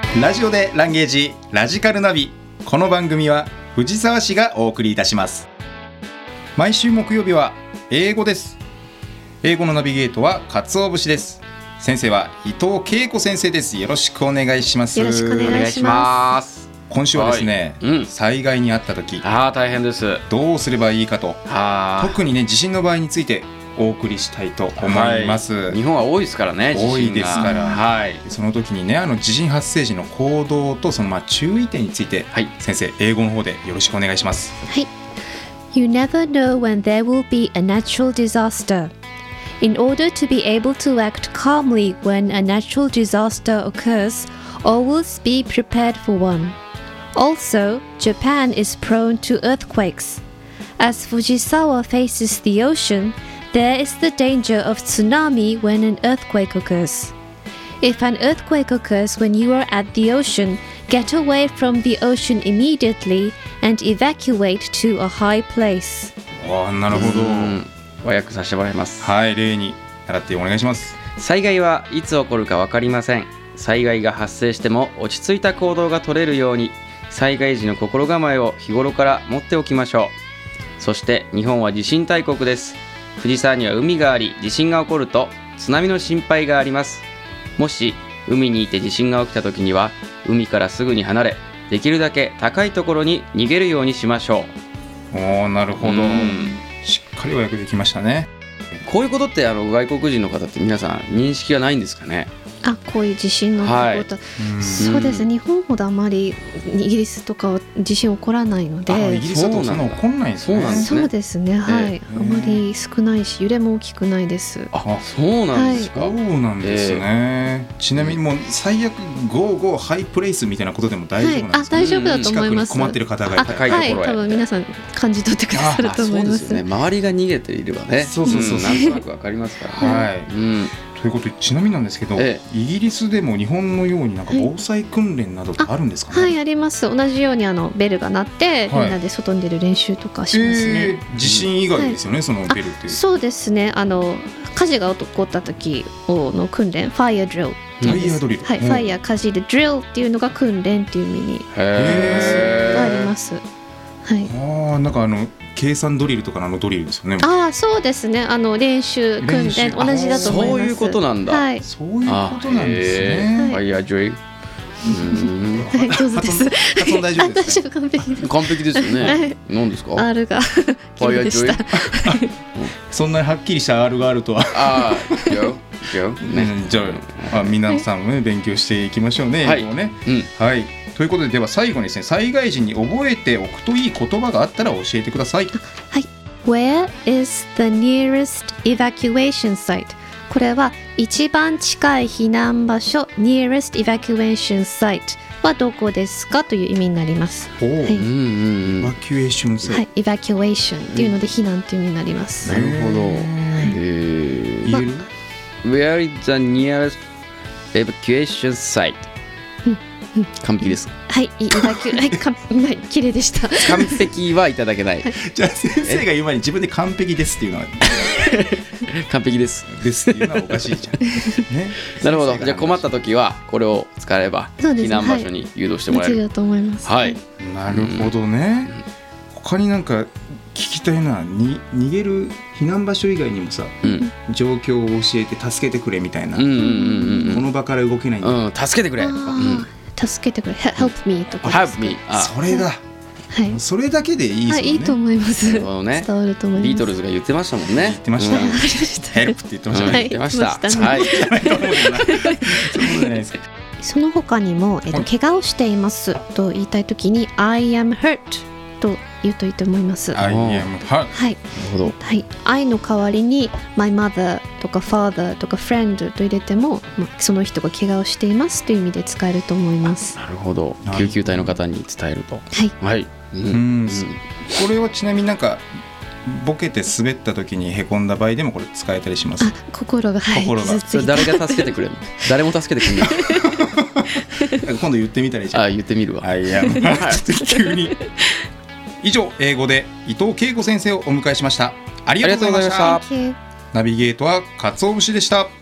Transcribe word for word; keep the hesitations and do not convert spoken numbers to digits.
ラジオでランゲージラジカルナビ。この番組は藤沢市がお送りいたします。毎週木曜日は英語です。英語のナビゲートは鰹節です。先生は伊藤恵子先生です。よろしくお願いします。 よろしくお願いします。 今週はですね、 はいうん、 災害にあった時あ大変ですどうすればいいかと、 あ特にね地震の場合についてお送りしたいと思います、 はい、日本は多いですからね、地震が多いですから、 はい、 その時にねあの地震発生時の行動とそのまあ注意点について、はい、先生英語の方でよろしくお願いします。 はい。 You never know when there will be a natural disaster. In order to be able to act calmly when a natural disaster occurs, always be prepared for one. Also, Japan is prone to earthquakes. As Fujisawa faces the ocean, there is the danger of tsunami when an earthquake occurs. If an earthquake occurs when you are at the ocean, get away from the ocean immediately and evacuate to a high place. あなるほど、 和訳させてもらいます。 はい、例に習ってお願いします。 災害はいつ起こるか分かりません。災害が発生しても落ち着いた行動が取れるように、災害時の心構えを日頃から持っておきましょう。そして日本は地震大国です。藤沢には海があり、地震が起こると津波の心配があります。もし海にいて地震が起きた時には、海からすぐに離れ、できるだけ高いところに逃げるようにしましょう。おー、なるほど、しっかり和訳できましたね。 こういうことってあの外国人の方って皆さん認識はないんですかね。 あ、こういう地震のこと、はい、そうですね、日本ほどあまりイギリスとかは地震起こらないので。 あ、イギリスだとそんな起こんないんですね。 そうですね、はい、あまり少ないし揺れも大きくないです。 あ、そうなんですか、 はい、そうなんですね、えー、ちなみにもう最悪ゴーゴーハイプレイスみたいなことでも大丈夫なんですか、ね、 はい、あ、大丈夫だと思います。 近くに困ってる方がいたら高いところへ、 はい、多分皆さん感じ取ってくださると思います。 そうですよね、周りが逃げていればね、 そうそうそう、うん、 なんとなくわかりますからね、 はい、うん、ということでちなみになんですけど、ええ、イギリスでも日本のようになんか防災訓練などあるんですかね。 はい、はい、あります。同じようにあのベルが鳴って、はい、みんなで外に出る練習とかしますね、 えー、地震以外ですよね、はい、そのベルっていう。 そうですね、あの火事が起こった時の訓練、ファイアドリルっていうんです。 ファイアドリル、 はい、ファイア火事でドリルっていうのが訓練っていう意味にがあります。はい、 ああ、なんかあの計算ドリルとかのあのドリルですよね。 ああ、そうですね、あの練習訓練同じだと思います。 そういうことなんだ、 はい、 そういうことなんですね。 ファイアドリル、 はい、上手です。 発音大丈夫ですか。 完璧です。 完璧ですよね、はい、何ですか R が綺麗でした。 そんなにはっきりした R があるとは。ああ、よよ、ね、じゃあ皆さんも、ね、勉強していきましょうね、英語をね、はい、うん、はい、ということで、では最後にですね、災害時に覚えておくといい言葉があったら教えてください。 はい、Where is the nearest evacuation site? これは一番近い避難場所 nearest evacuation site はどこですかという意味になります。 お、はい、エバキュエーションサイト、 はい、エバキュエーションっていうので避難という意味になります。 なるほど、えー、言える、ま、Where is the nearest evacuation site? 完璧です。 はい、いただき、はい、か、はい、綺麗でした。 完璧はいただけない。 じゃあ先生が言う前に自分で完璧ですっていうのは完璧ですですっていうのはおかしいじゃん。ね。 なるほど。じゃあ困った時はこれを使えば避難場所に誘導してもらえる。 はい、だと思います。 はい。 なるほどね。うん、他になんか聞きたいな、に逃げる避難場所以外にもさ、うん、状況を教えて助けてくれみたいな、うんうんうんうん、この場から動けないんだ、 うん、助けてくれ。 助けてくれ、help me とか。 help me。 それだ。 はい、 それだけでいいですよね。はい、 いいと思います。 なるほどね。 伝わると思います。 ビートルズが言ってましたもんね。 言ってました。うん、help って言ってましたね。 言ってました。はい。 その他にも、えっと、怪我をしていますと言いたいときに I am hurt と言うといいと思います。 I am hurt。 はい。なるほど。はい。I の代わりに my mother とか father とか friend と入れても、まあ、その人が怪我をしていますという意味で使えると思います。 なるほど。救急隊の方に伝えると。 はい。 はい。 うん。うん、これはちなみになんかボケて滑った時にへこんだ場合でもこれ使えたりします。 あ、心が、はい、 心が。 それ誰が助けてくれるの？誰も助けてくれない。 今度言ってみたらいいじゃん。 あ、言ってみるわ。 あ、いや、急に。以上、英語で伊藤恵子先生をお迎えしました。ありがとうございました。ナビゲートは鰹節でした。